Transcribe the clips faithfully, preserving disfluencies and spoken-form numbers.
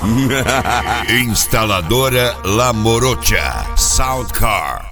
Instaladora La Morocha Soundcar.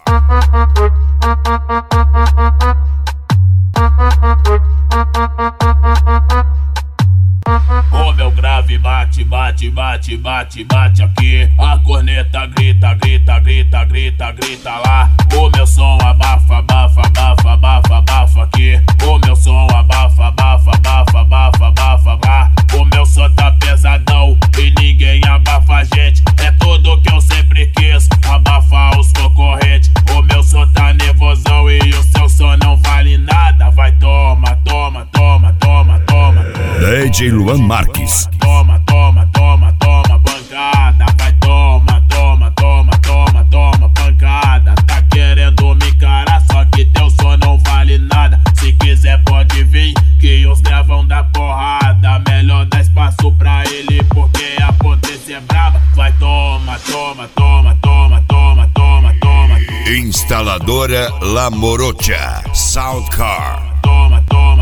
O meu grave bate, bate, bate, bate, bate aqui. A corneta grita, grita, grita, grita, grita lá. O meu som abafa, abafa, abafa, abafa, abafa aqui. O meu som abafa, abafa, abafa, abafa, abafa lá. O meu som tá pesadão e ninguém abafa a gente. É tudo que eu sempre quis, abafar os concorrentes. O meu som tá nervosão e o seu som não vale nada. Vai, toma, toma, toma, toma, toma. D J Luan Marques. Toma, toma, toma, toma, pancada. Vai, toma, toma, toma, toma, toma, pancada. Tá querendo me encarar, só que teu som não vale nada. Se quiser pode vir, que os vão dar porrada. Melhor dar espaço pra ele, porque a potência é braba. Vai, toma, toma, toma, toma, toma, toma, toma. Instaladora La Morocha Soundcar. Toma, toma.